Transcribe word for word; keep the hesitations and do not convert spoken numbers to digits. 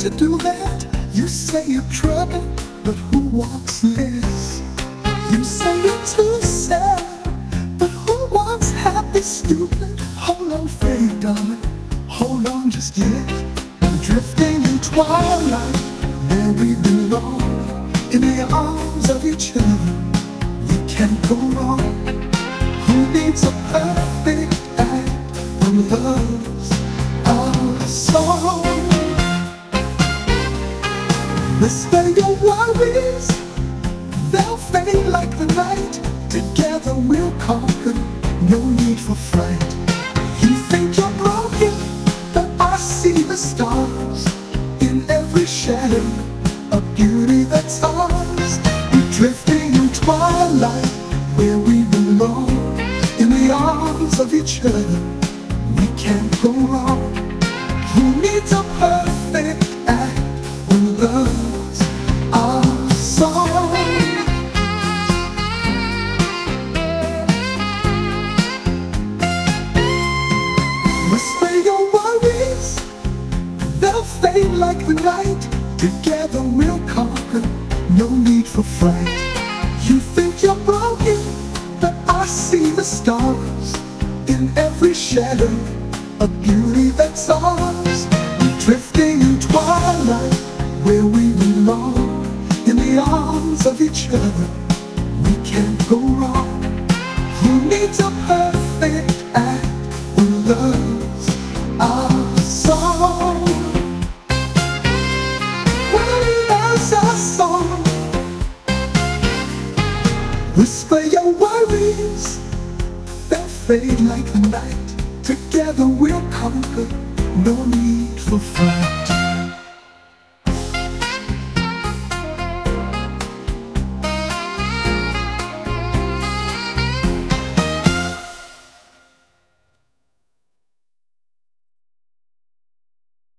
to do that. You say you're trouble, but who wants this? You say you're too sad, but who wants happy, stupid? Hold on, fake darling, hold on just yet. We're drifting in twilight, where we belong, in the arms of each other. We can't go wrong. Who needs a perfect act when love's our song? Whisper your worries, they'll fade like the night. Together we'll conquer, no need for fright. You think you're broken, but I see the stars in every shadow, a beauty that's ours. We're drifting in twilight, where we belong, in the arms of each other. We can't go wrong. Who needs a perfect act when love's our song? Whisper your worries, they'll fade like the night. Together we'll conquer, no need for fright. You think you're broken, but I see the stars in every shadow, a beauty that's ours. We're drifting in twilight, where we belong, in the arms of each other. We can't go wrong. Who needs a perfect act when love's our song? When love's our song. Whisper your worries, they'll fade like the night. Together we'll conquer, no need for fright.